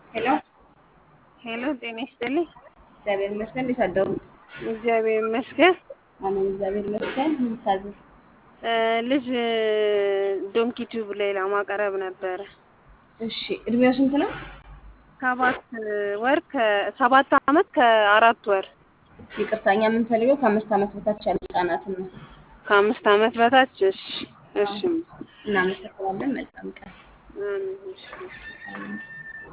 ሄሎ ሄሎ ጤና ይስጥልኝ። እግዚአብሔር ይመስገን። እንዴት አደሩ? እግዚአብሔር ይመስገን። አሜን። እግዚአብሔር ይመስገን። ታዝዝ ልጅ ዶንኪ ቲዩብ ላይ ለማቅረብ ነበረ። እሺ፣ እድሜው ስንት ነው? 7 ዓመት ከ4 ወር። ይቅርታ፣ እኛ የምንፈልገው ከ5 ዓመት በታች ያሉ ህጻናትን ነው። ከ5 ዓመት በታች። እሺ አዎ፣ እሺ። እናመሰግናለን። መልካም ቀን። አሜን። እሺ። አሜን።